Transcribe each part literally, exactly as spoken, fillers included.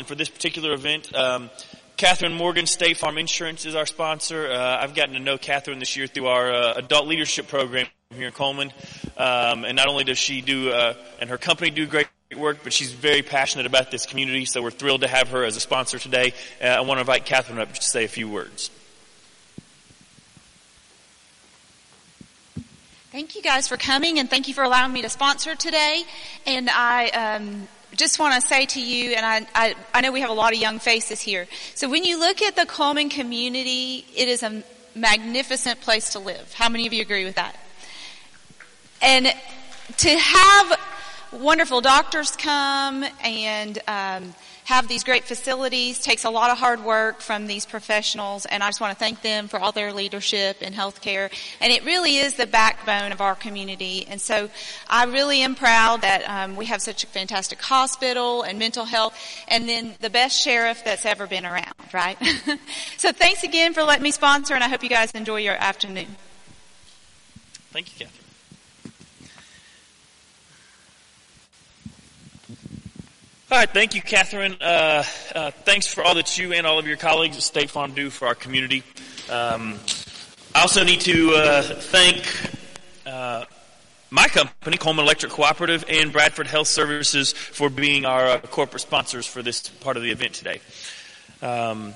for this particular event. Um, Catherine Morgan, State Farm Insurance, is our sponsor. Uh, I've gotten to know Catherine this year through our uh, adult leadership program here in Coleman. Um, and not only does she do, uh, and her company do great work, but she's very passionate about this community, so we're thrilled to have her as a sponsor today. Uh, I want to invite Catherine up to say a few words. Thank you guys for coming, and thank you for allowing me to sponsor today. And I um, just want to say to you, and I, I, I know we have a lot of young faces here. So when you look at the Coleman community, it is a magnificent place to live. How many of you agree with that? And to have wonderful doctors come and um, have these great facilities takes a lot of hard work from these professionals, and I just want to thank them for all their leadership in healthcare. And it really is the backbone of our community. And so I really am proud that um, we have such a fantastic hospital and mental health, and then the best sheriff that's ever been around, right? So thanks again for letting me sponsor, and I hope you guys enjoy your afternoon. Thank you, Catherine. All right, thank you, Catherine. Uh, uh, thanks for all that you and all of your colleagues at State Farm do for our community. Um, I also need to uh, thank uh, my company, Coleman Electric Cooperative, and Bradford Health Services for being our uh, corporate sponsors for this part of the event today. Um,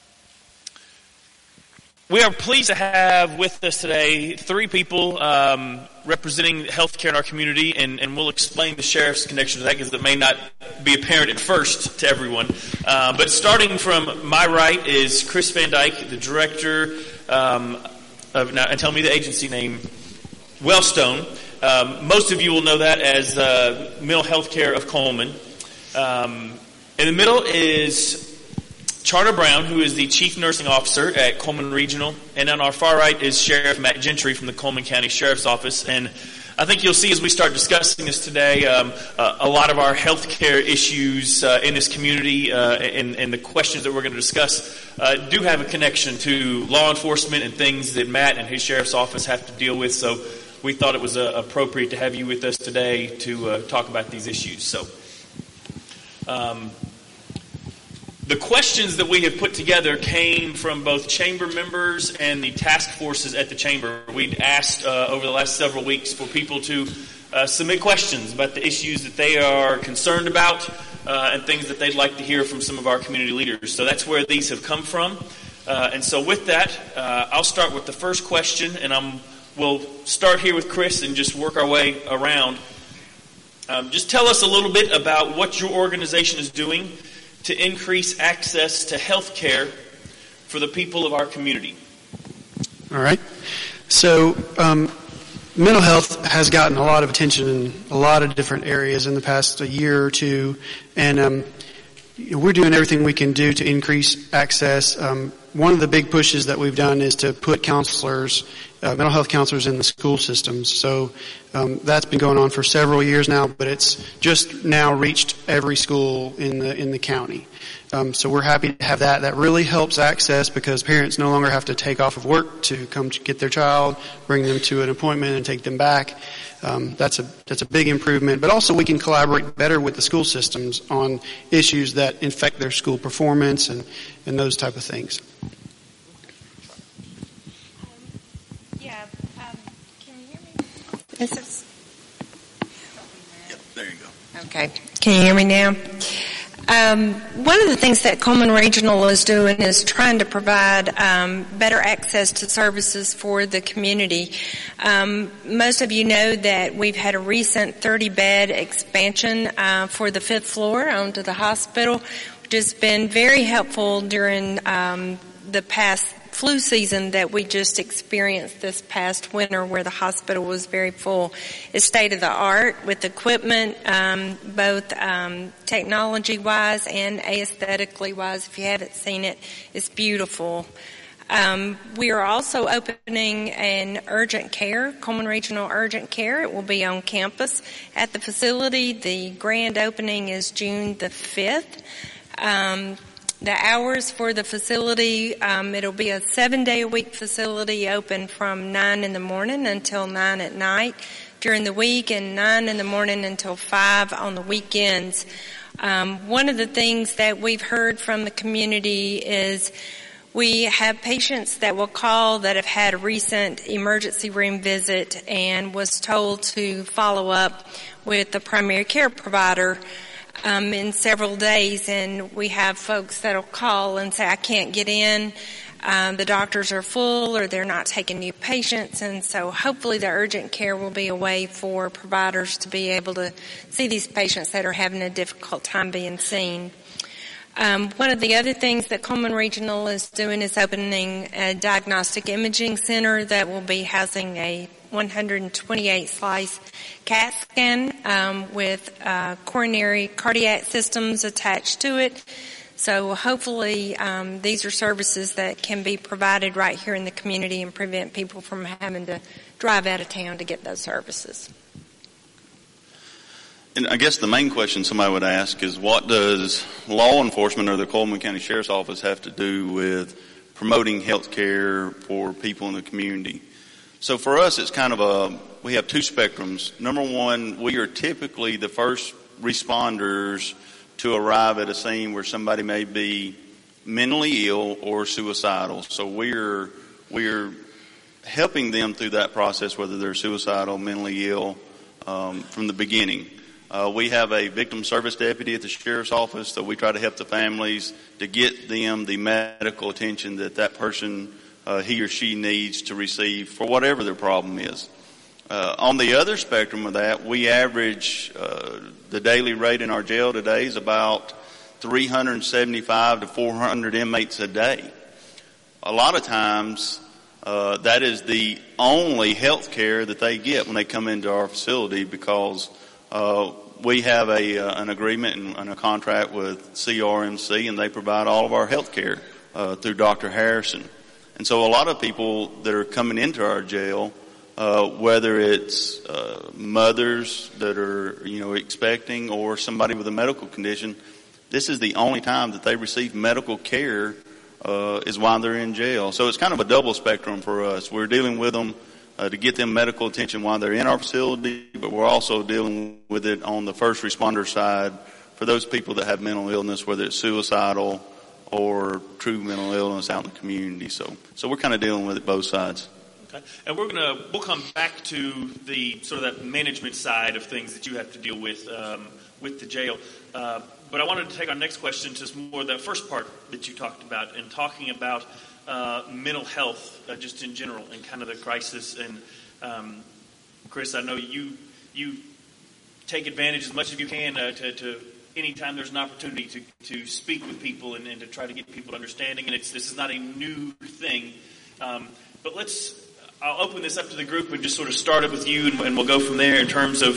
we are pleased to have with us today three people um, representing healthcare in our community, and, and we'll explain the sheriff's connection to that because it may not be apparent at first to everyone. Uh, but starting from my right is Chris Van Dyke, the director um, of, now, and tell me the agency name, Wellstone. Um, most of you will know that as uh, Mental Health Care of Coleman. Um, in the middle is Charter Brown, who is the Chief Nursing Officer at Coleman Regional, and on our far right is Sheriff Matt Gentry from the Coleman County Sheriff's Office. And I think you'll see as we start discussing this today, um, uh, a lot of our healthcare issues uh, in this community uh, and, and the questions that we're going to discuss uh, do have a connection to law enforcement and things that Matt and his Sheriff's Office have to deal with. So we thought it was uh, appropriate to have you with us today to uh, talk about these issues. So. Um, The questions that we have put together came from both chamber members and the task forces at the chamber. We'd asked uh, over the last several weeks for people to uh, submit questions about the issues that they are concerned about uh, and things that they'd like to hear from some of our community leaders. So that's where these have come from. Uh, and so with that, uh, I'll start with the first question, and I'm, we'll start here with Chris and just work our way around. Um, just tell us a little bit about what your organization is doing to increase access to health care for the people of our community. All right. So um, mental health has gotten a lot of attention in a lot of different areas in the past a year or two, and um, we're doing everything we can do to increase access. Um, one of the big pushes that we've done is to put counselors, uh, mental health counselors in the school systems. So um, that's been going on for several years now, but it's just now reached every school in the in the county. Um, so we're happy to have that. That really helps access because parents no longer have to take off of work to come to get their child, bring them to an appointment, and take them back. Um, that's a that's a big improvement. But also we can collaborate better with the school systems on issues that infect their school performance and, and those type of things. Yeah. Um, can you hear me? This is. Yep. There you go. Okay. Can you hear me now? Um, one of the things that Coleman Regional is doing is trying to provide um, better access to services for the community. Um, most of you know that we've had a recent thirty-bed expansion uh, for the fifth floor onto the hospital, which has been very helpful during um, the past flu season that we just experienced this past winter, where the hospital was very full. It's state of the art with equipment, um, both um, technology wise and aesthetically wise. If you haven't seen it, it's beautiful. Um, we are also opening an urgent care, Coleman Regional Urgent Care. It will be on campus at the facility. The grand opening is June the fifth. Um, The hours for the facility, um, it'll be a seven-day-a-week facility open from nine in the morning until nine at night during the week, and nine in the morning until five on the weekends. Um, one of the things that we've heard from the community is we have patients that will call that have had a recent emergency room visit and was told to follow up with the primary care provider um, in several days. And we have folks that will call and say, I can't get in. Um, the doctors are full or they're not taking new patients. And so hopefully the urgent care will be a way for providers to be able to see these patients that are having a difficult time being seen. Um, one of the other things that Coleman Regional is doing is opening a diagnostic imaging center that will be housing a one hundred twenty-eight slice CAT scan um, with uh, coronary cardiac systems attached to it. So hopefully um, these are services that can be provided right here in the community and prevent people from having to drive out of town to get those services. And I guess the main question somebody would ask is, what does law enforcement or the Coleman County Sheriff's Office have to do with promoting health care for people in the community? So for us, it's kind of a, we have two spectrums. Number one, we are typically the first responders to arrive at a scene where somebody may be mentally ill or suicidal. So we're, we're helping them through that process, whether they're suicidal, mentally ill, um, from the beginning. Uh, we have a victim service deputy at the sheriff's office, so we try to help the families to get them the medical attention that that person, uh, he or she needs to receive for whatever their problem is. Uh, on the other spectrum of that, we average, uh, the daily rate in our jail today is about three hundred seventy-five to four hundred inmates a day. A lot of times, uh, that is the only health care that they get when they come into our facility, because Uh, we have a uh, an agreement and, and a contract with C R M C, and they provide all of our health care uh, through Doctor Harrison. And so a lot of people that are coming into our jail, uh, whether it's uh, mothers that are, you know, expecting or somebody with a medical condition, this is the only time that they receive medical care uh, is while they're in jail. So it's kind of a double spectrum for us. We're dealing with them Uh, to get them medical attention while they're in our facility, but we're also dealing with it on the first responder side for those people that have mental illness, whether it's suicidal or true mental illness out in the community. So, so we're kind of dealing with it both sides. Okay. And we're gonna we'll come back to the sort of that management side of things that you have to deal with um, with the jail. Uh, but I wanted to take our next question to more the first part that you talked about, and talking about Uh, mental health, uh, just in general, and kind of the crisis. And um, Chris, I know you you take advantage as much as you can uh, to, to anytime there's an opportunity to, to speak with people and, and to try to get people understanding. And it's this is not a new thing, um, but let's. I'll open this up to the group and just sort of start it with you, and, and we'll go from there in terms of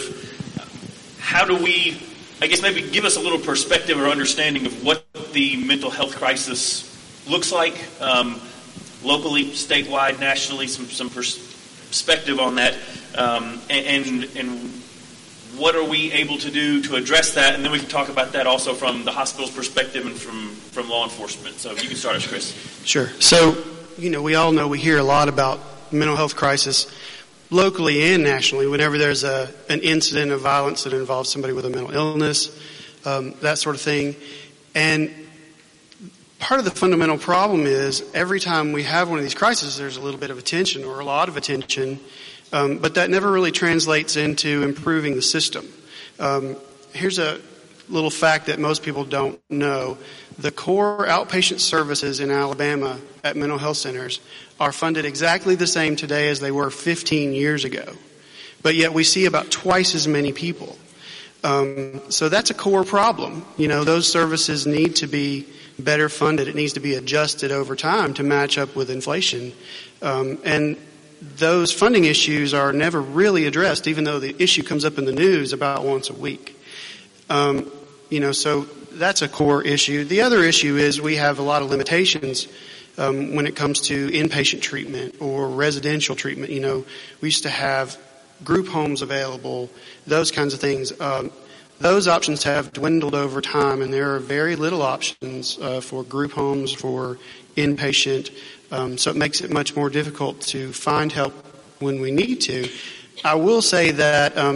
how do we, I guess, maybe give us a little perspective or understanding of what the mental health crisis looks like, um, locally, statewide, nationally, some some perspective on that, um, and, and and what are we able to do to address that, and then we can talk about that also from the hospital's perspective and from, from law enforcement. So if you can start us, Chris. Sure. So, you know, we all know, we hear a lot about mental health crisis locally and nationally whenever there's a an incident of violence that involves somebody with a mental illness, um, that sort of thing. And part of the fundamental problem is every time we have one of these crises, there's a little bit of attention or a lot of attention, um, but that never really translates into improving the system. Um, here's a little fact that most people don't know. The core outpatient services in Alabama at mental health centers are funded exactly the same today as they were fifteen years ago, but yet we see about twice as many people. Um, so that's a core problem. You know, those services need to be better funded. It needs to be adjusted over time to match up with inflation. Um, and those funding issues are never really addressed, even though the issue comes up in the news about once a week. Um, you know, so that's a core issue. The other issue is we have a lot of limitations um, when it comes to inpatient treatment or residential treatment. You know, we used to have group homes available, those kinds of things. Um, Those options have dwindled over time, and there are very little options uh, for group homes, for inpatient, um, so it makes it much more difficult to find help when we need to. I will say that um,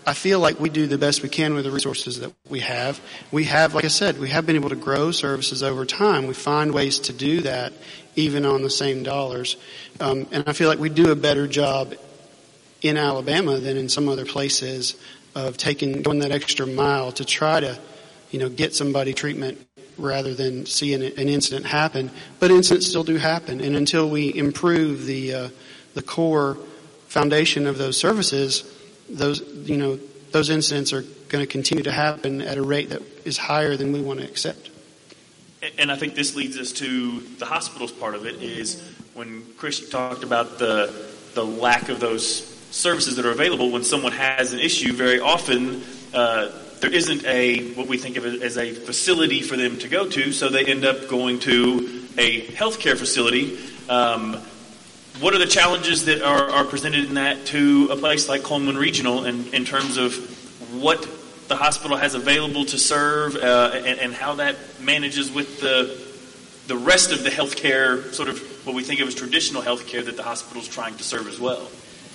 I feel like we do the best we can with the resources that we have. We have, like I said, we have been able to grow services over time. We find ways to do that even on the same dollars. Um, and I feel like we do a better job in Alabama than in some other places of taking, going that extra mile to try to, you know, get somebody treatment rather than seeing an incident happen. But incidents still do happen. And until we improve the, uh, the core foundation of those services, those, you know, those incidents are going to continue to happen at a rate that is higher than we want to accept. And I think this leads us to the hospital's part of it is when Chris talked about the the lack of those services that are available when someone has an issue. Very often uh, there isn't a what we think of as a facility for them to go to, so they end up going to a healthcare facility. Um, what are the challenges that are, are presented in that to a place like Coleman Regional in, in terms of what the hospital has available to serve uh, and, and how that manages with the the rest of the healthcare, sort of what we think of as traditional healthcare that the hospital is trying to serve as well?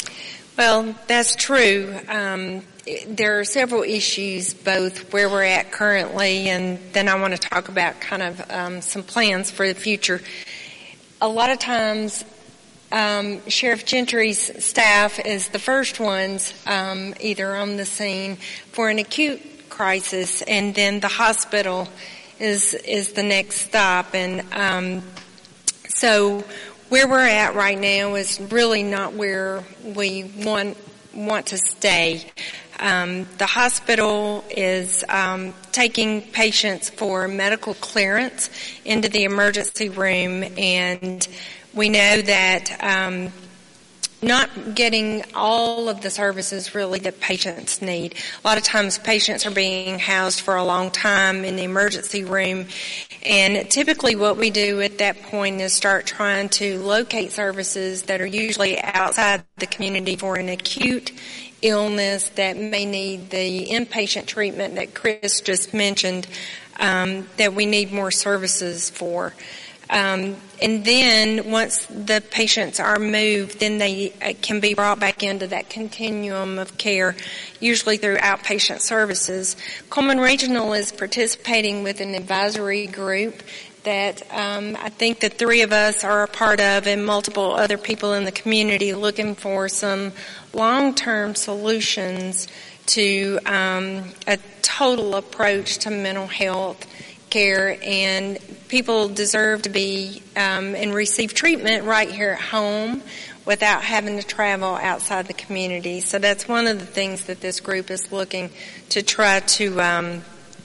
Well, that's true. Um, there are several issues, both where we're at currently, and then I want to talk about kind of um, some plans for the future. A lot of times, um, Sheriff Gentry's staff is the first ones um, either on the scene for an acute crisis, and then the hospital is is the next stop. And um, so where we're at right now is really not where we want want to stay. Um, the hospital is um, taking patients for medical clearance into the emergency room, and we know that um, not getting all of the services really that patients need. A lot of times patients are being housed for a long time in the emergency room, and typically what we do at that point is start trying to locate services that are usually outside the community for an acute illness that may need the inpatient treatment that Chris just mentioned, um, that we need more services for. Um, and then once the patients are moved, then they uh, can be brought back into that continuum of care, usually through outpatient services. Coleman Regional is participating with an advisory group that um, I think the three of us are a part of, and multiple other people in the community looking for some long-term solutions to um, a total approach to mental health care, and people deserve to be um, and receive treatment right here at home without having to travel outside the community. So that's one of the things that this group is looking to try to um,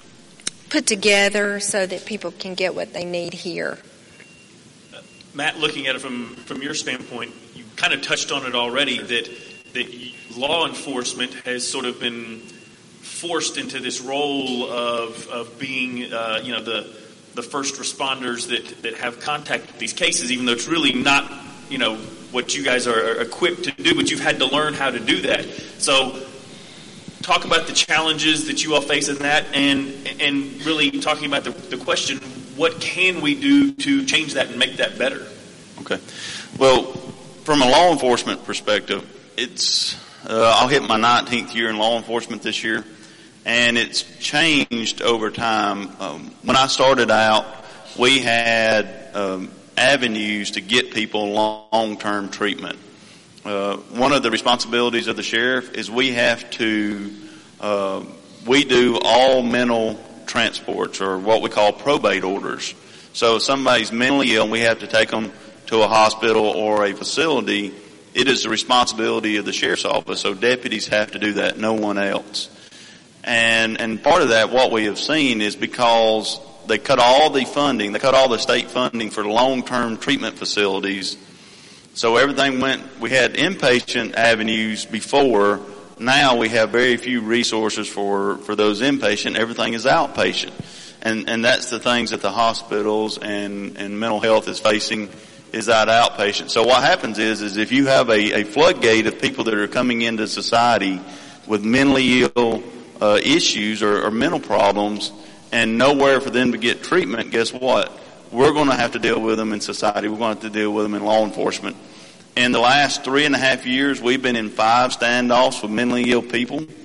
put together so that people can get what they need here. Uh, Matt, looking at it from, from your standpoint, you kind of touched on it already, that that law enforcement has sort of been forced into this role of of being, uh, you know, the the first responders that, that have contact with these cases, even though it's really not, you know, what you guys are equipped to do, but you've had to learn how to do that. So talk about the challenges that you all face in that, and and really talking about the, the question, what can we do to change that and make that better? Okay. Well, from a law enforcement perspective, it's uh, I'll hit my nineteenth year in law enforcement this year. And it's changed over time. Um, when I started out, we had um, avenues to get people long-term treatment. Uh, one of the responsibilities of the sheriff is we have to, uh, we do all mental transports, or what we call probate orders. So if somebody's mentally ill and we have to take them to a hospital or a facility, it is the responsibility of the sheriff's office. So deputies have to do that, no one else. And, and part of that, what we have seen is because they cut all the funding, they cut all the state funding for long-term treatment facilities. So everything went, we had inpatient avenues before. Now we have very few resources for, for those inpatient. Everything is outpatient. And, and that's the things that the hospitals and, and mental health is facing, is that outpatient. So what happens is, is if you have a, a floodgate of people that are coming into society with mentally ill Uh, issues or, or mental problems and nowhere for them to get treatment, guess what? We're going to have to deal with them in society. We're going to have to deal with them in law enforcement. In the last three and a half years, we've been in five standoffs with mentally ill people.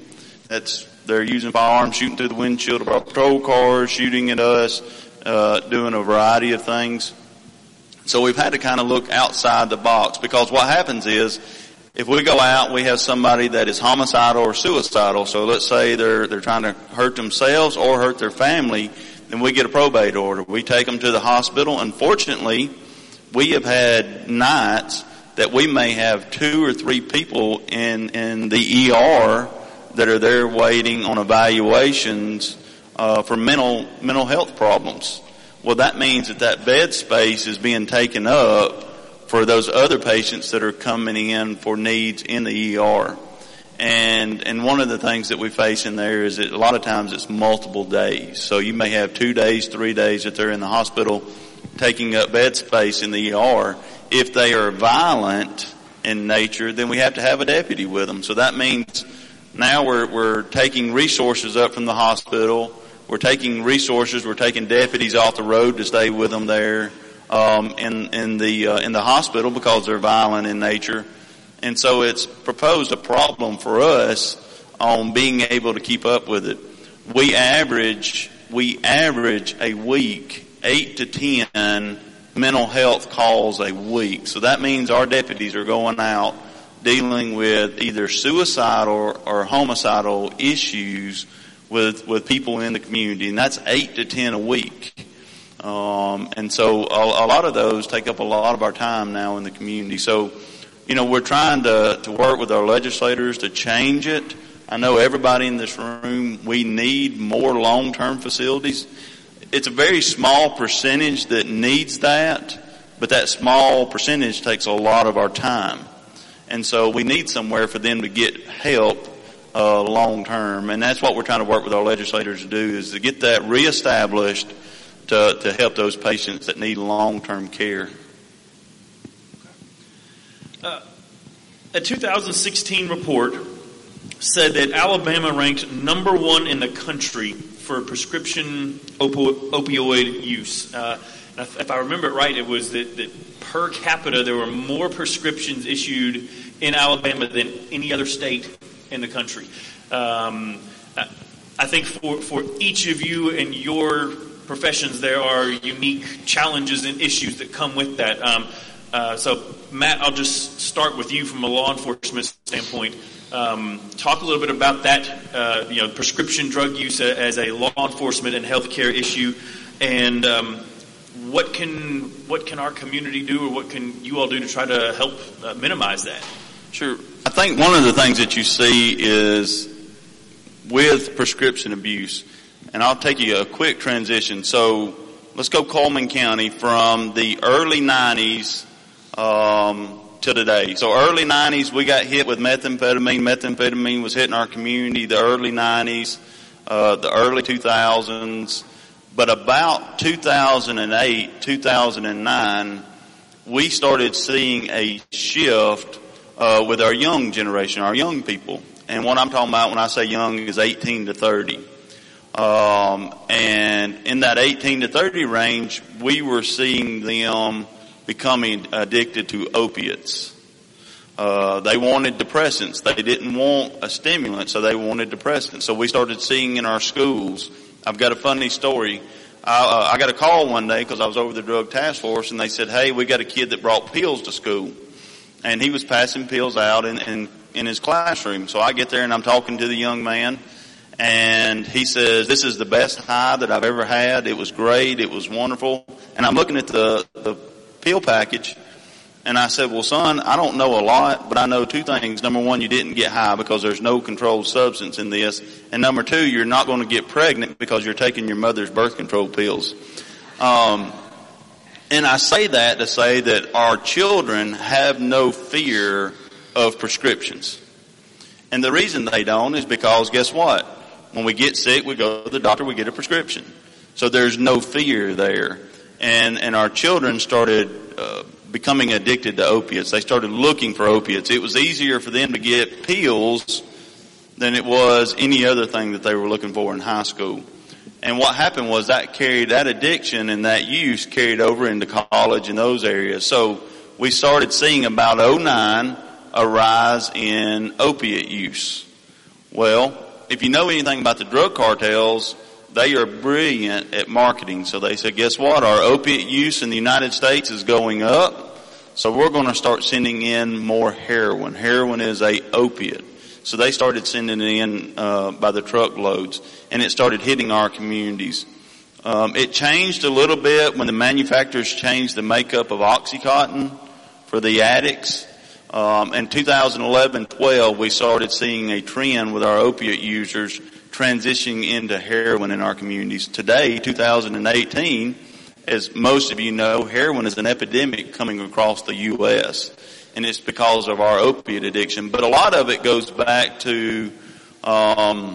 That's, they're using firearms, shooting through the windshield of our patrol cars, shooting at us, uh, doing a variety of things. So we've had to kind of look outside the box, because what happens is, if we go out, we have somebody that is homicidal or suicidal. So let's say they're they're trying to hurt themselves or hurt their family, then we get a probate order. We take them to the hospital. Unfortunately, we have had nights that we may have two or three people in in the E R that are there waiting on evaluations uh, for mental mental health problems. Well, that means that that bed space is being taken up for those other patients that are coming in for needs in the E R. And and one of the things that we face in there is that a lot of times it's multiple days. So you may have two days, three days that they're in the hospital taking up bed space in the E R. If they are violent in nature, then we have to have a deputy with them. So that means now we're we're taking resources up from the hospital. We're taking resources, we're taking deputies off the road to stay with them there um, in in the uh, in the hospital because they're violent in nature, and so it's proposed a problem for us on being able to keep up with it. We average we average a week eight to ten mental health calls a week. So that means our deputies are going out dealing with either suicidal or, or homicidal issues with with people in the community, and that's eight to ten a week. Um, and so a, a lot of those take up a lot of our time now in the community. So, you know, we're trying to, to work with our legislators to change it. I know everybody in this room, we need more long-term facilities. It's a very small percentage that needs that, but that small percentage takes a lot of our time. And so we need somewhere for them to get help Uh, long term, and that's what we're trying to work with our legislators to do, is to get that reestablished to to help those patients that need long term care. Uh, a two thousand sixteen report said that Alabama ranked number one in the country for prescription opo- opioid use. Uh, if, if I remember it right, it was that, that per capita there were more prescriptions issued in Alabama than any other state in the country. Um, I think for, for each of you and your professions, there are unique challenges and issues that come with that. Um, uh, so, Matt, I'll just start with you from a law enforcement standpoint. Um, talk a little bit about that, uh, you know, prescription drug use as a law enforcement and healthcare issue, and um, what can what can our community do, or what can you all do to try to help uh, minimize that? Sure. I think one of the things that you see is with prescription abuse, and I'll take you a quick transition. So let's go Coleman County from the early nineties um, to today. So early nineties, we got hit with methamphetamine. Methamphetamine was hitting our community the early nineties, uh, the early two thousands. But about two thousand eight, two thousand nine, we started seeing a shift Uh, with our young generation, our young people. And what I'm talking about when I say young is eighteen to thirty. Um, and in that eighteen to thirty range, we were seeing them becoming addicted to opiates. Uh, they wanted depressants. They didn't want a stimulant, so they wanted depressants. So we started seeing in our schools. I've got a funny story. I, uh, I got a call one day because I was over the drug task force, and they said, hey, we got a kid that brought pills to school. And he was passing pills out in, in, in his classroom. So I get there and I'm talking to the young man, and he says, this is the best high that I've ever had. It was great. It was wonderful. And I'm looking at the, the pill package, and I said, well, son, I don't know a lot, but I know two things. Number one, you didn't get high because there's no controlled substance in this. And number two, you're not going to get pregnant because you're taking your mother's birth control pills. Um, And I say that to say that our children have no fear of prescriptions. And the reason they don't is because, guess what? When we get sick, we go to the doctor, we get a prescription. So there's no fear there. And and our children started uh, becoming addicted to opiates. They started looking for opiates. It was easier for them to get pills than it was any other thing that they were looking for in high school. And what happened was that carried, that addiction and that use carried over into college and those areas. So we started seeing about oh nine a rise in opiate use. Well, if you know anything about the drug cartels, they are brilliant at marketing. So they said, guess what? Our opiate use in the United States is going up. So we're going to start sending in more heroin. Heroin is a opiate. So they started sending it in uh, by the truckloads, and it started hitting our communities. Um, it changed a little bit when the manufacturers changed the makeup of OxyContin for the addicts. Um, in two thousand eleven twelve, we started seeing a trend with our opiate users transitioning into heroin in our communities. Today, two thousand eighteen, as most of you know, heroin is an epidemic coming across the U S, and it's because of our opiate addiction. But a lot of it goes back to um,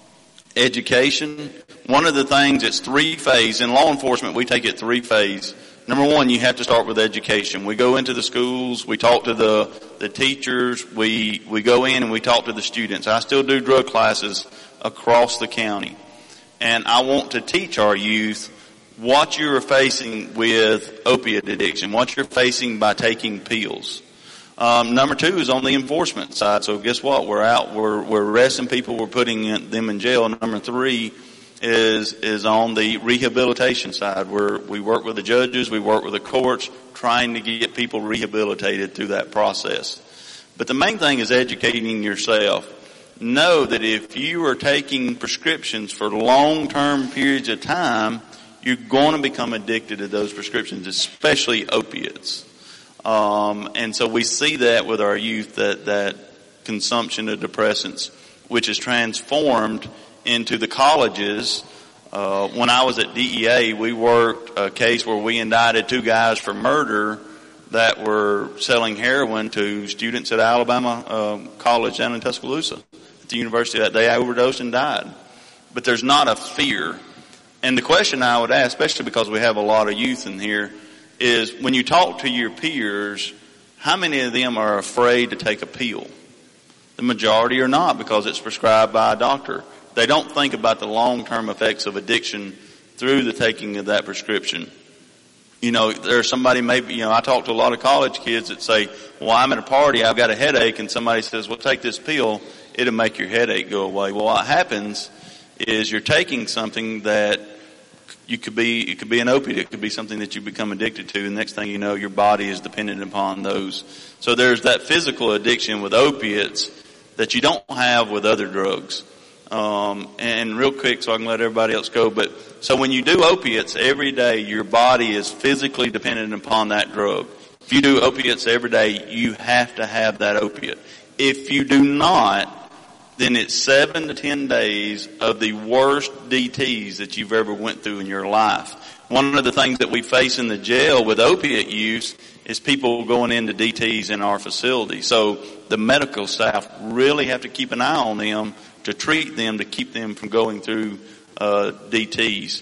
education. One of the things, it's three-phase. In law enforcement, we take it three-phase. Number one, you have to start with education. We go into the schools, we talk to the, the teachers, we, we go in and we talk to the students. I still do drug classes across the county. And I want to teach our youth what you're facing with opiate addiction, what you're facing by taking pills. Um, number two is on the enforcement side. So guess what? We're out, we're, we're arresting people, we're putting them in jail. Number three is is on the rehabilitation side, where we work with the judges, we work with the courts, trying to get people rehabilitated through that process. But the main thing is educating yourself. Know that if you are taking prescriptions for long-term periods of time, you're going to become addicted to those prescriptions, especially opiates. Um, and so we see that with our youth, that, that consumption of depressants, which is transformed into the colleges. Uh, when I was at D E A, we worked a case where we indicted two guys for murder that were selling heroin to students at Alabama uh, College down in Tuscaloosa. At the university, that they overdosed and died. But there's not a fear. And the question I would ask, especially because we have a lot of youth in here, is when you talk to your peers, how many of them are afraid to take a pill? The majority are not, because it's prescribed by a doctor. They don't think about the long-term effects of addiction through the taking of that prescription. You know, there's somebody maybe, you know, I talk to a lot of college kids that say, well, I'm at a party, I've got a headache, and somebody says, well, take this pill, it'll make your headache go away. Well, what happens is you're taking something that you could be, it could be an opiate, it could be something that you become addicted to, and next thing you know, your body is dependent upon those. So there's that physical addiction with opiates that you don't have with other drugs. Um, and real quick, so I can let everybody else go, but so when you do opiates every day, your body is physically dependent upon that drug. If you do opiates every day, you have to have that opiate. If you do not, then it's seven to ten days of the worst D Ts that you've ever went through in your life. One of the things that we face in the jail with opiate use is people going into D Ts in our facility. So the medical staff really have to keep an eye on them to treat them, to keep them from going through uh, D Ts.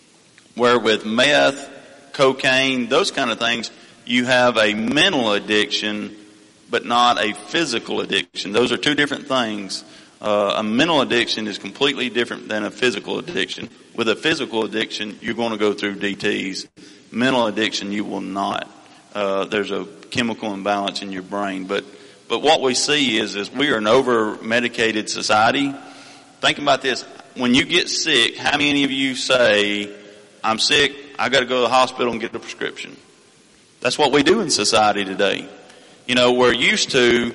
Where with meth, cocaine, those kind of things, you have a mental addiction, but not a physical addiction. Those are two different things. Uh, a mental addiction is completely different than a physical addiction. With a physical addiction, you're going to go through D Ts. Mental addiction, you will not. Uh, there's a chemical imbalance in your brain. But But what we see is, is we are an over-medicated society. Think about this. When you get sick, how many of you say, I'm sick, I got to go to the hospital and get a prescription? That's what we do in society today. You know, we're used to,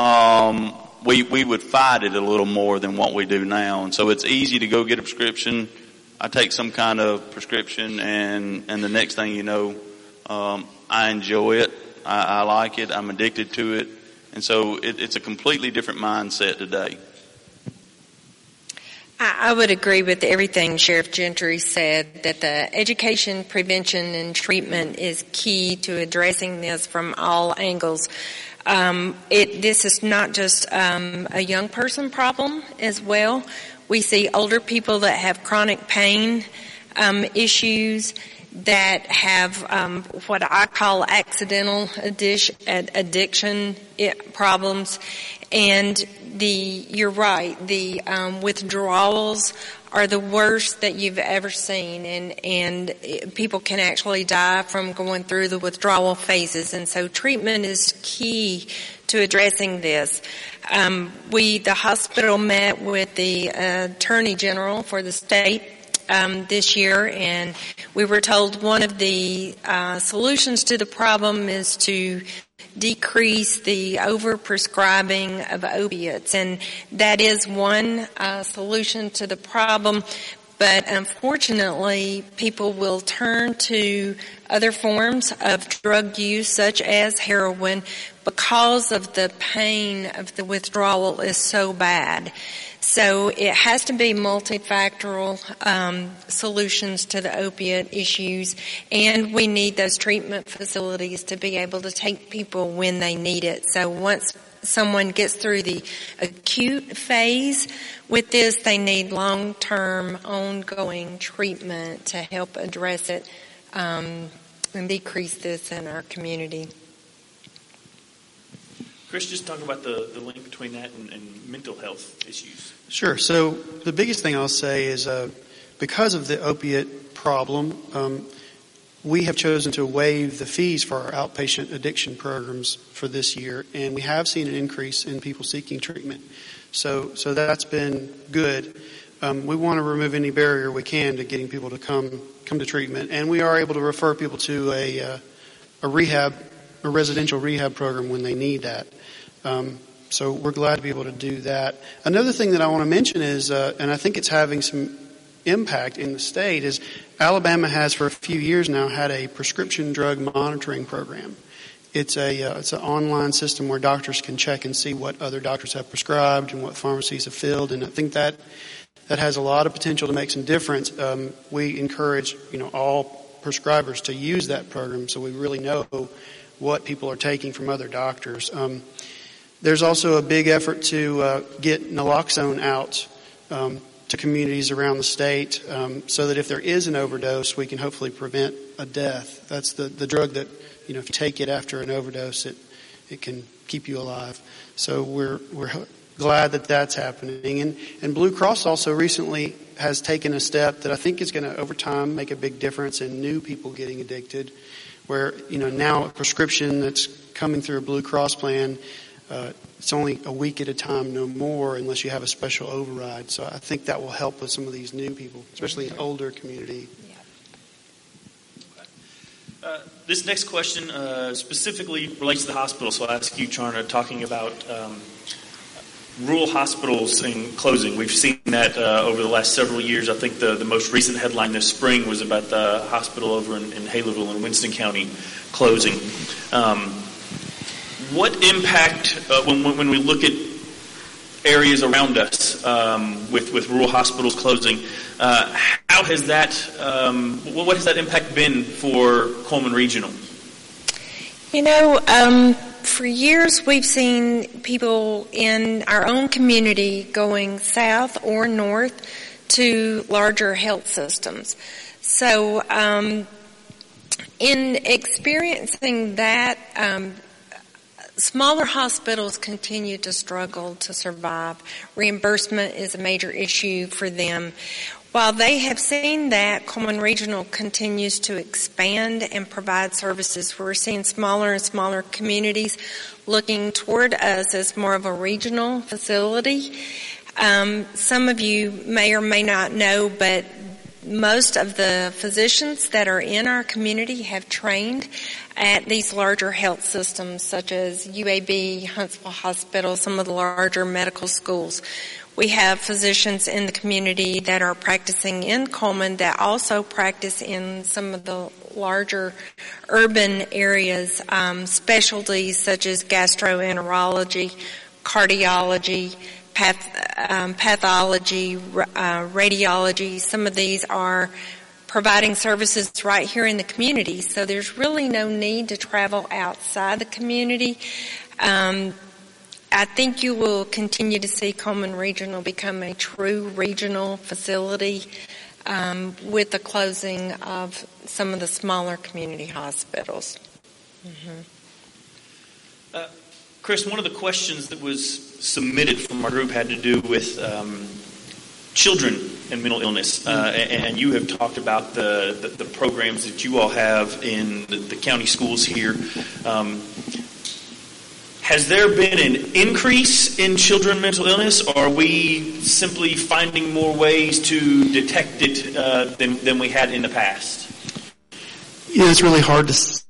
um, we, we would fight it a little more than what we do now. And so it's easy to go get a prescription. I take some kind of prescription, and, and the next thing you know, um, I enjoy it. I, I like it. I'm addicted to it. And so it, it's a completely different mindset today. I, I would agree with everything Sheriff Gentry said, that the education, prevention, and treatment is key to addressing this from all angles. Um, it, this is not just um, a young person problem as well. We see older people that have chronic pain um, issues, that have um, what I call accidental addic- addiction problems, and the you're right, the um, withdrawals are the worst that you've ever seen, and and people can actually die from going through the withdrawal phases, and so treatment is key to addressing this. Um, we, the hospital, met with the uh, Attorney General for the state um, this year, and we were told one of the uh, solutions to the problem is to decrease the overprescribing of opiates, and that is one uh, solution to the problem. But unfortunately, people will turn to other forms of drug use, such as heroin, because of the pain of the withdrawal is so bad. So it has to be multifactorial um, solutions to the opiate issues, and we need those treatment facilities to be able to take people when they need it. So once someone gets through the acute phase with this, they need long-term, ongoing treatment to help address it um, and decrease this in our community. Chris, just talk about the, the link between that and, and mental health issues. Sure. So the biggest thing I'll say is uh, because of the opiate problem, um, we have chosen to waive the fees for our outpatient addiction programs for this year, and we have seen an increase in people seeking treatment. So, so that's been good. Um, we want to remove any barrier we can to getting people to come come to treatment, and we are able to refer people to a uh, a rehab, a residential rehab program when they need that. Um, so we're glad to be able to do that. Another thing that I want to mention is, uh, and I think it's having some impact in the state, is Alabama has for a few years now had a prescription drug monitoring program. It's a uh, it's an online system where doctors can check and see what other doctors have prescribed and what pharmacies have filled, and I think that that has a lot of potential to make some difference. Um, we encourage you know all prescribers to use that program so we really know what people are taking from other doctors. Um, there's also a big effort to uh, get naloxone out um, to communities around the state um, so that if there is an overdose, we can hopefully prevent a death. That's the, the drug that, you know, if you take it after an overdose, it it can keep you alive. So we're we're glad that that's happening. And, and Blue Cross also recently has taken a step that I think is going to, over time, make a big difference in new people getting addicted, where, you know, now a prescription that's coming through a Blue Cross plan, uh, it's only a week at a time, no more, unless you have a special override. So I think that will help with some of these new people, especially in older community. Uh, this next question uh, specifically relates to the hospital, so I'll ask you, Charna, talking about um, rural hospitals and closing. We've seen that uh, over the last several years. I think the, the most recent headline this spring was about the hospital over in, in Haleyville in Winston County closing. Um, what impact, uh, when, when we look at areas around us um, with, with rural hospitals closing, uh, how has that, um, what has that impact been for Coleman Regional? You know, um, for years we've seen people in our own community going south or north to larger health systems. So um, in experiencing that, um, smaller hospitals continue to struggle to survive. Reimbursement is a major issue for them. While they have seen that, Coleman Regional continues to expand and provide services. We're seeing smaller and smaller communities looking toward us as more of a regional facility. Um, some of you may or may not know, but most of the physicians that are in our community have trained at these larger health systems such as U A B, Huntsville Hospital, some of the larger medical schools. We have physicians in the community that are practicing in Coleman that also practice in some of the larger urban areas, um, specialties such as gastroenterology, cardiology, path, um, pathology, uh, radiology. Some of these are providing services right here in the community, so there's really no need to travel outside the community. Um, I think you will continue to see Coleman Regional become a true regional facility um, with the closing of some of the smaller community hospitals. Mm-hmm. Uh, Chris, one of the questions that was submitted from our group had to do with um, children and mental illness, uh, and, and you have talked about the, the, the programs that you all have in the, the county schools here. Um, has there been an increase in children mental illness, or are we simply finding more ways to detect it uh, than, than we had in the past? Yeah, it's really hard to say.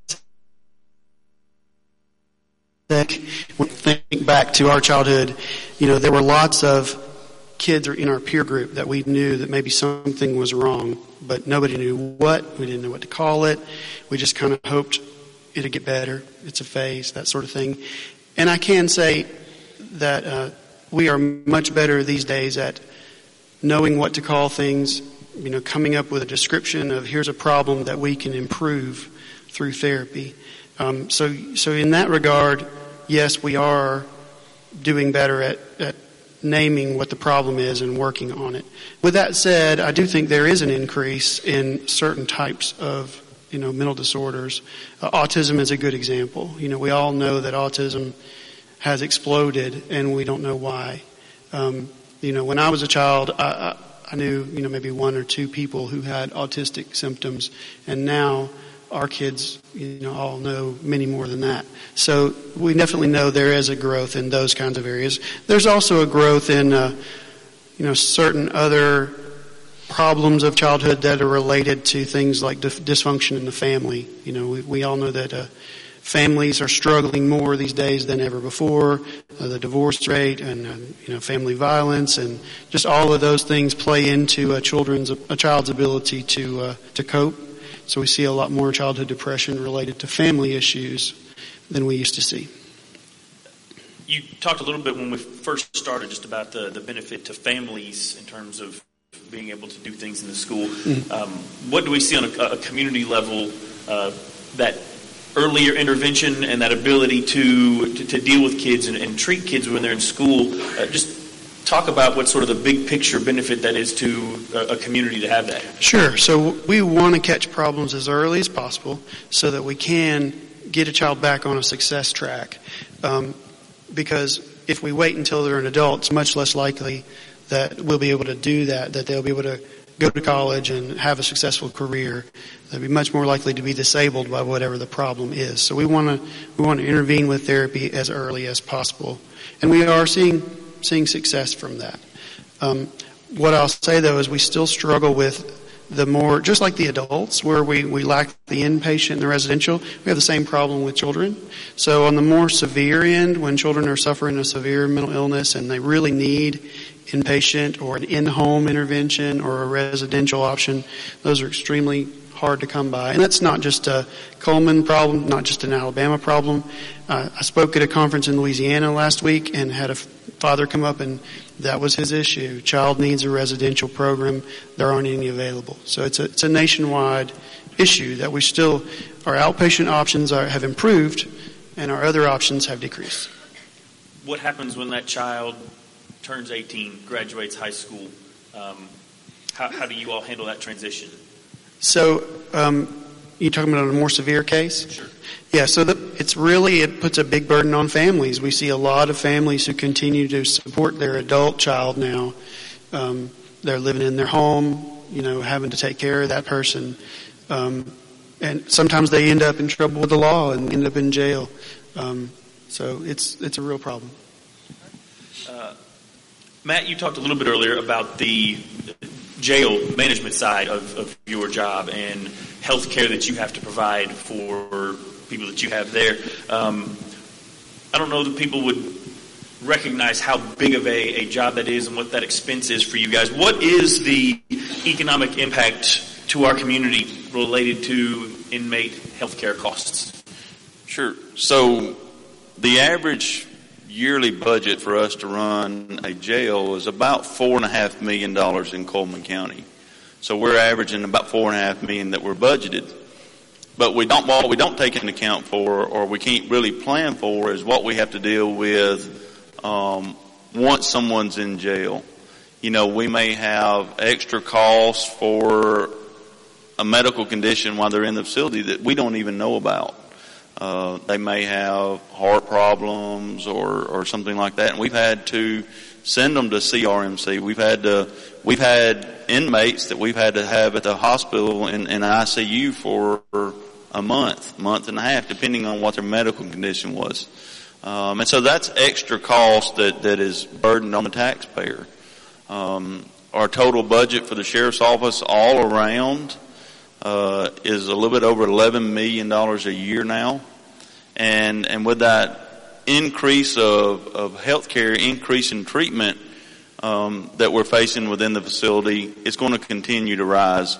When we think back to our childhood, you know, there were lots of kids in our peer group that we knew that maybe something was wrong, but nobody knew what. We didn't know what to call it. We just kind of hoped it'd get better. It's a phase, that sort of thing. And I can say that uh, we are much better these days at knowing what to call things, you know, coming up with a description of here's a problem that we can improve through therapy. Um, so, so in that regard, yes, we are doing better at, at naming what the problem is and working on it. With that said, I do think there is an increase in certain types of, you know, mental disorders. Uh, autism is a good example. You know, we all know that autism has exploded, and we don't know why. Um, you know, when I was a child, I, I, I knew, you know, maybe one or two people who had autistic symptoms, and now our kids, you know, all know many more than that. So we definitely know there is a growth in those kinds of areas. There's also a growth in, uh, you know, certain other problems of childhood that are related to things like dif- dysfunction in the family. You know, we, we all know that uh, families are struggling more these days than ever before. Uh, the divorce rate and uh, you know, family violence and just all of those things play into a children's a child's ability to uh, to cope. So we see a lot more childhood depression related to family issues than we used to see. You talked a little bit when we first started just about the, the benefit to families in terms of being able to do things in the school. Mm-hmm. Um, what do we see on a, a community level, uh, that earlier intervention and that ability to, to, to deal with kids and, and treat kids when they're in school? Uh, just talk about what sort of the big picture benefit that is to a, a community to have that. Sure. So we want to catch problems as early as possible so that we can get a child back on a success track. Um, because if we wait until they're an adult, it's much less likely that we'll be able to do that, that they'll be able to go to college and have a successful career. They'll be much more likely to be disabled by whatever the problem is. So we want to we want to intervene with therapy as early as possible. And we are seeing seeing success from that. Um, what I'll say, though, is we still struggle with the more, just like the adults, where we, we lack the inpatient and the residential, we have the same problem with children. So on the more severe end, when children are suffering a severe mental illness and they really need inpatient or an in-home intervention or a residential option, those are extremely hard to come by. And that's not just a Coleman problem, not just an Alabama problem. Uh, I spoke at a conference in Louisiana last week and had a father come up, and that was his issue. Child needs a residential program. There aren't any available. So it's a, it's a nationwide issue that we still, our outpatient options are, have improved and our other options have decreased. What happens when that child turns eighteen, graduates high school? Um, how, how do you all handle that transition? So, um, you're talking about a more severe case? Sure. Yeah, so the, it's really, it puts a big burden on families. We see a lot of families who continue to support their adult child now. Um, they're living in their home, you know, having to take care of that person. Um, and sometimes they end up in trouble with the law and end up in jail. Um, so it's it's a real problem. Uh, Matt, you talked a little bit earlier about the jail management side of, of your job and health care that you have to provide for people that you have there. Um, I don't know that people would recognize how big of a, a job that is and what that expense is for you guys. What is the economic impact to our community related to inmate health care costs? Sure. So the average yearly budget for us to run a jail is about four and a half million dollars in Coleman County. So we're averaging about four and a half million that we're budgeted. But we don't, what we don't take into account for, or we can't really plan for, is what we have to deal with um, once someone's in jail. You know, we may have extra costs for a medical condition while they're in the facility that we don't even know about. Uh, they may have heart problems or, or something like that, and we've had to send them to C R M C. We've had to, we've had inmates that we've had to have at the hospital in, in I C U for a month, month and a half, depending on what their medical condition was. Um, and so that's extra cost that, that is burdened on the taxpayer. Um, our total budget for the sheriff's office all around uh, is a little bit over eleven million dollars a year now. And, and with that increase of, of health care, increase in treatment um, that we're facing within the facility, it's going to continue to rise.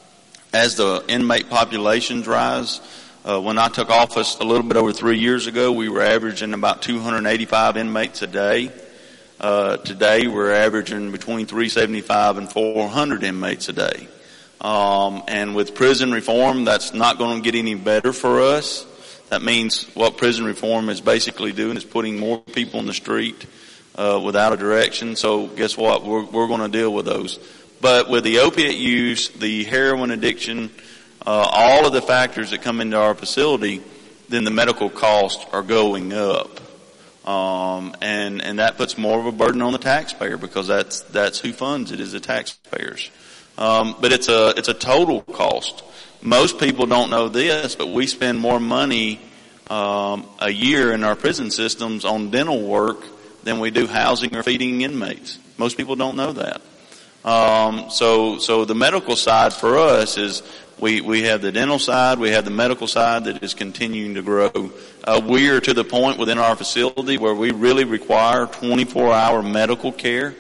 As the inmate populations rise, uh, when I took office a little bit over three years ago, we were averaging about two hundred eighty-five inmates a day. Uh, today we're averaging between three seventy-five and four hundred inmates a day. Um, and with prison reform, that's not going to get any better for us. That means what prison reform is basically doing is putting more people in the street uh, without a direction. So guess what? We're, we're going to deal with those. But with the opiate use, the heroin addiction, uh, all of the factors that come into our facility, then the medical costs are going up. Um, and, and that puts more of a burden on the taxpayer because that's, that's who funds it, is the taxpayers. Um, but it's a, it's a total cost. Most people don't know this, but we spend more money um, a year in our prison systems on dental work than we do housing or feeding inmates. Most people don't know that. Um, so, so the medical side for us is we, we have the dental side, we have the medical side that is continuing to grow. Uh, we are to the point within our facility where we really require twenty-four hour medical care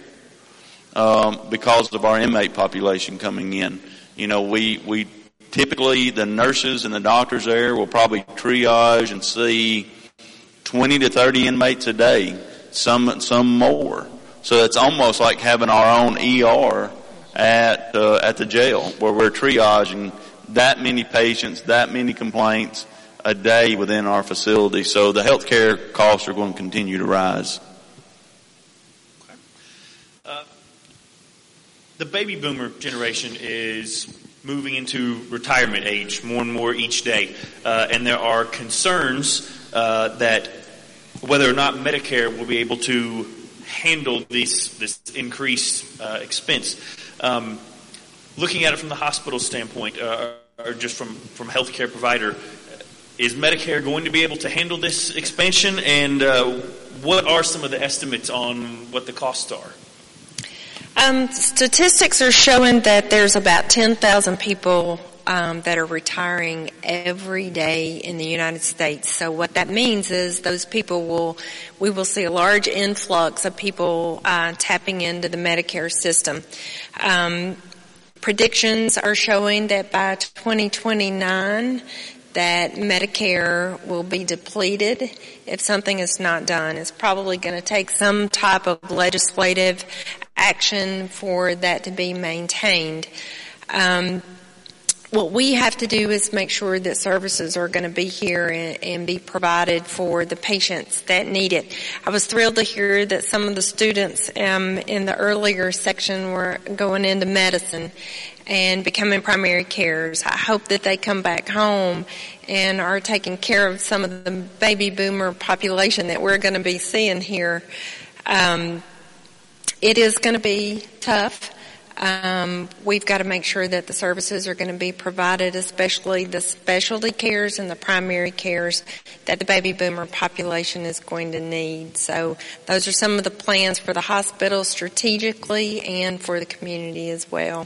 um, because of our inmate population coming in. You know, we we. Typically, the nurses and the doctors there will probably triage and see twenty to thirty inmates a day, some some more. So it's almost like having our own E R at uh, at the jail, where we're triaging that many patients, that many complaints a day within our facility. So the healthcare costs are going to continue to rise. Okay. Uh, the baby boomer generation is moving into retirement age more and more each day. Uh, and there are concerns uh, that whether or not Medicare will be able to handle these, this increased uh, expense. Um, looking at it from the hospital standpoint, uh, or just from, from a healthcare provider, is Medicare going to be able to handle this expansion? And uh, what are some of the estimates on what the costs are? Um, statistics are showing that there's about ten thousand people um, that are retiring every day in the United States. So what that means is those people will, we will see a large influx of people uh, tapping into the Medicare system. Um, predictions are showing that by twenty twenty-nine, that Medicare will be depleted if something is not done. It's probably going to take some type of legislative action for that to be maintained. Um, what we have to do is make sure that services are going to be here and, and be provided for the patients that need it. I was thrilled to hear that some of the students um, in the earlier section were going into medicine and becoming primary carers. I hope that they come back home and are taking care of some of the baby boomer population that we're going to be seeing here. Um, it is going to be tough. Um, we've got to make sure that the services are going to be provided, especially the specialty cares and the primary cares that the baby boomer population is going to need. So those are some of the plans for the hospital strategically and for the community as well.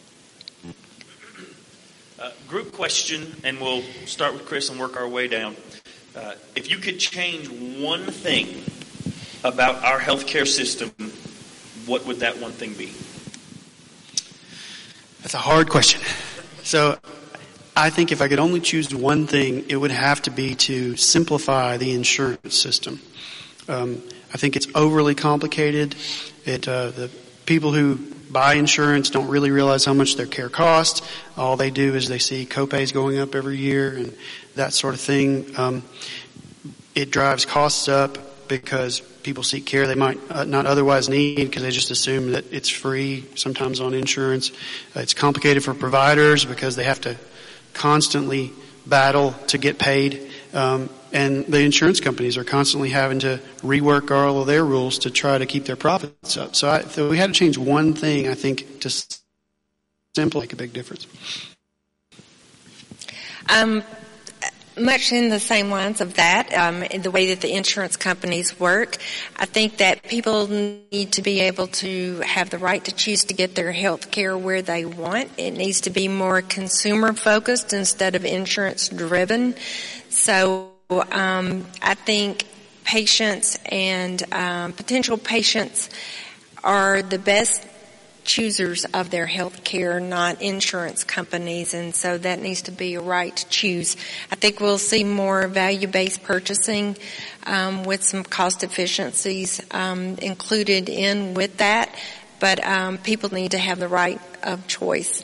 Uh, group question, and we'll start with Chris and work our way down. Uh, if you could change one thing about our healthcare system, what would that one thing be? That's a hard question. So I think if I could only choose one thing, it would have to be to simplify the insurance system. Um, I think it's overly complicated. It, uh, the people who buy insurance don't really realize how much their care costs. All they do is they see copays going up every year and that sort of thing. Um, it drives costs up because people seek care they might uh, not otherwise need because they just assume that it's free sometimes on insurance. Uh, it's complicated for providers because they have to constantly battle to get paid. Um, and the insurance companies are constantly having to rework all of their rules to try to keep their profits up. So I, if we had to change one thing, I think to simply make a big difference. Um, much in the same lines of that, um, in the way that the insurance companies work. I think that people need to be able to have the right to choose to get their health care where they want. It needs to be more consumer focused instead of insurance driven. So um, I think patients and um, potential patients are the best choosers of their health care, not insurance companies, and so that needs to be a right to choose. I think we'll see more value-based purchasing um, with some cost efficiencies um, included in with that, but um, people need to have the right of choice.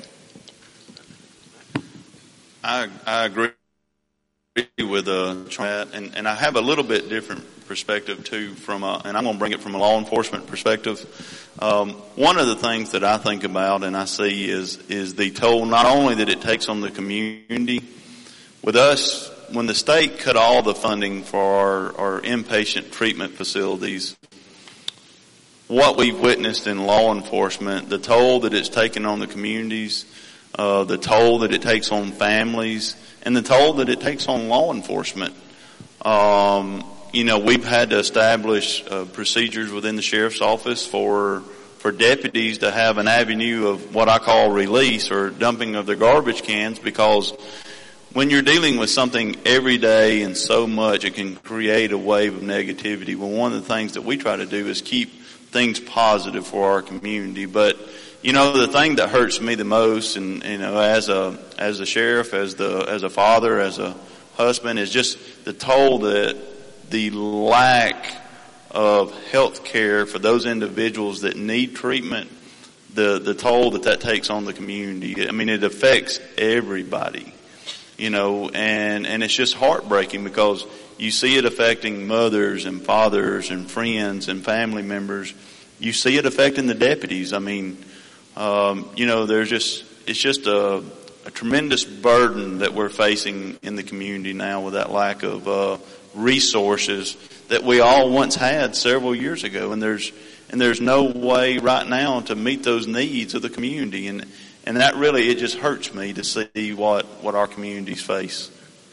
I, I agree with uh, that, and, and I have a little bit different perspective too from a, and I'm going to bring it from a law enforcement perspective. Um, one of the things that I think about and I see is is the toll not only that it takes on the community. With us, when the state cut all the funding for our, our inpatient treatment facilities, what we've witnessed in law enforcement, the toll that it's taken on the communities, uh, the toll that it takes on families, and the toll that it takes on law enforcement. Um, you know, we've had to establish uh, procedures within the sheriff's office for for deputies to have an avenue of what I call release or dumping of their garbage cans, because when you're dealing with something every day and so much, it can create a wave of negativity. Well, one of the things that we try to do is keep things positive for our community. But you know, the thing that hurts me the most, and you know, as a as a sheriff, as the as a father, as a husband, is just the toll that the lack of health care for those individuals that need treatment, the the toll that that takes on the community. I mean, it affects everybody, you know, and and it's just heartbreaking because you see it affecting mothers and fathers and friends and family members. You see it affecting the deputies. I mean, Um, you know, there's just, it's just a, a tremendous burden that we're facing in the community now with that lack of, uh, resources that we all once had several years ago. And there's, and there's no way right now to meet those needs of the community. And, and that really, it just hurts me to see what, what our communities face.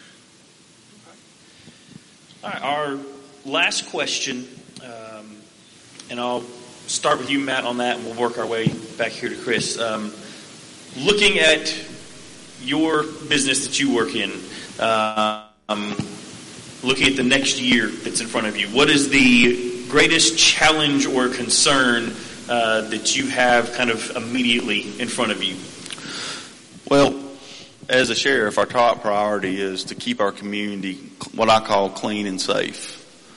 All right, our last question, um, and I'll start with you, Matt, on that, and we'll work our way back here to Chris. Um, looking at your business that you work in, uh, um, looking at the next year that's in front of you, what is the greatest challenge or concern uh, that you have kind of immediately in front of you? Well, as a sheriff, our top priority is to keep our community what I call clean and safe.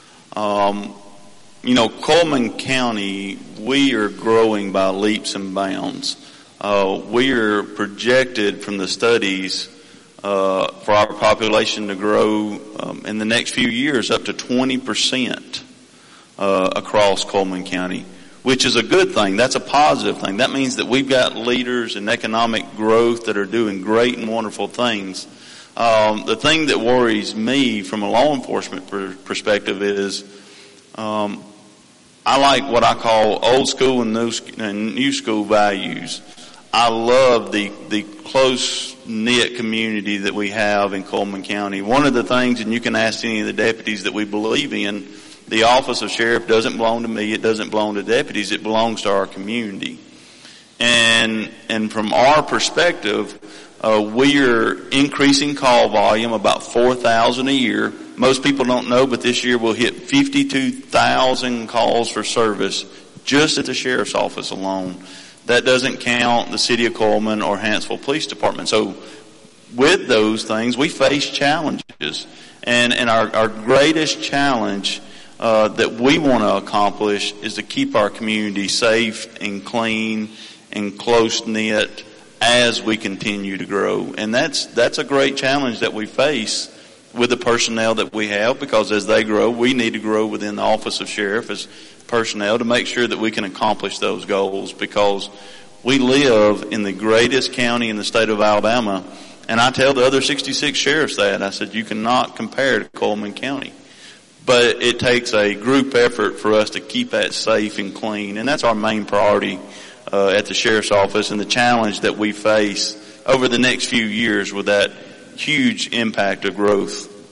Um, You know, Coleman County, we are growing by leaps and bounds. Uh, we are projected from the studies uh, for our population to grow um, in the next few years up to twenty percent uh, across Coleman County, which is a good thing. That's a positive thing. That means that we've got leaders in economic growth that are doing great and wonderful things. Um, the thing that worries me from a law enforcement per- perspective is um, I like what I call old school and new, and new school values. I love the, the close-knit community that we have in Coleman County. One of the things, and you can ask any of the deputies that we believe in, the office of sheriff doesn't belong to me, it doesn't belong to deputies, it belongs to our community. And, and from our perspective, uh, we are increasing call volume about four thousand a year. Most people don't know, but this year we'll hit fifty-two thousand calls for service just at the sheriff's office alone. That doesn't count the city of Coleman or Hanceville Police Department. So with those things, we face challenges. And, and our, our greatest challenge uh, that we want to accomplish is to keep our community safe and clean and close-knit as we continue to grow. And that's, that's a great challenge that we face with the personnel that we have, because as they grow, we need to grow within the office of sheriff as personnel to make sure that we can accomplish those goals, because we live in the greatest county in the state of Alabama. And I tell the other sixty-six sheriffs that. I said, you cannot compare to Coleman County. But it takes a group effort for us to keep that safe and clean. And that's our main priority uh, at the sheriff's office, and the challenge that we face over the next few years with that huge impact of growth.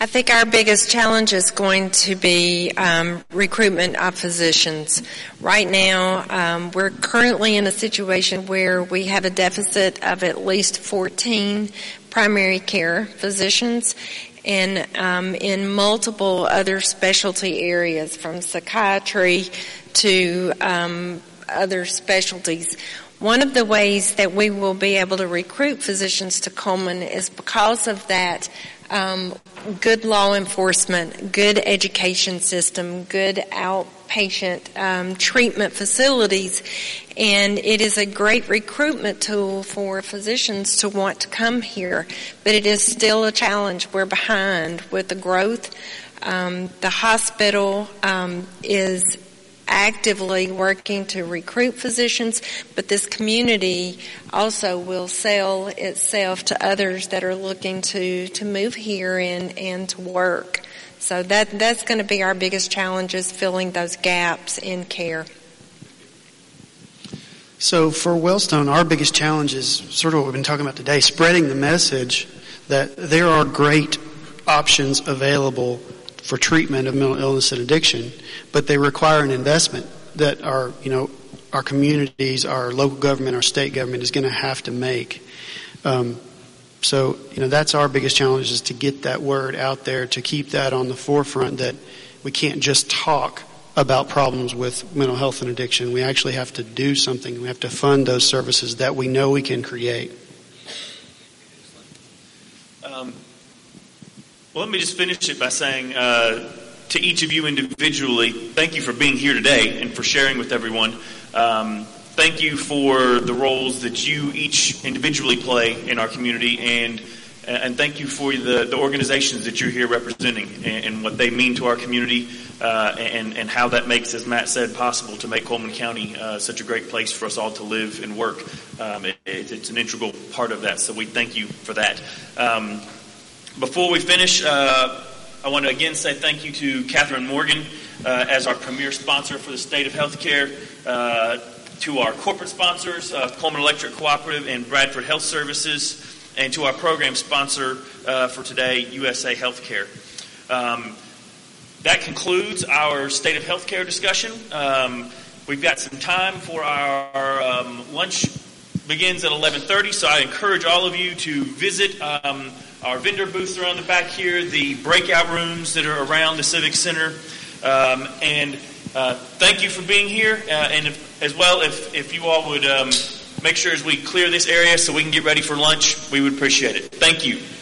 I think our biggest challenge is going to be um, recruitment of physicians. Right now, um, we're currently in a situation where we have a deficit of at least fourteen primary care physicians, and um, in multiple other specialty areas, from psychiatry to um, other specialties. One of the ways that we will be able to recruit physicians to Coleman is because of that um, good law enforcement, good education system, good outpatient um, treatment facilities, and it is a great recruitment tool for physicians to want to come here. But it is still a challenge. We're behind with the growth. Um, the hospital um, is actively working to recruit physicians, but this community also will sell itself to others that are looking to, to move here and, and to work. So that that's going to be our biggest challenge, is filling those gaps in care. So for Wellstone, our biggest challenge is sort of what we've been talking about today, spreading the message that there are great options available for treatment of mental illness and addiction, but they require an investment that our, you know, our communities, our local government, our state government is going to have to make. Um, so, you know, that's our biggest challenge, is to get that word out there, to keep that on the forefront, that we can't just talk about problems with mental health and addiction. We actually have to do something. We have to fund those services that we know we can create. Um, Well, let me just finish it by saying uh, to each of you individually, thank you for being here today and for sharing with everyone. Um, thank you for the roles that you each individually play in our community, and and thank you for the, the organizations that you're here representing and, and what they mean to our community, uh, and, and how that makes, as Matt said, possible to make Coleman County uh, such a great place for us all to live and work. Um, it, it's an integral part of that, so we thank you for that. Um, Before we finish, uh, I want to again say thank you to Catherine Morgan uh, as our premier sponsor for the State of Healthcare, uh, to our corporate sponsors, uh, Coleman Electric Cooperative and Bradford Health Services, and to our program sponsor uh, for today, U S A Healthcare. Um, that concludes our State of Healthcare discussion. Um, we've got some time for our um, lunch. Begins at eleven thirty, so I encourage all of you to visit um, our vendor booths around the back here, the breakout rooms that are around the Civic Center, um, and uh, thank you for being here. Uh, and if, as well, if, if you all would um, make sure as we clear this area so we can get ready for lunch, we would appreciate it. Thank you.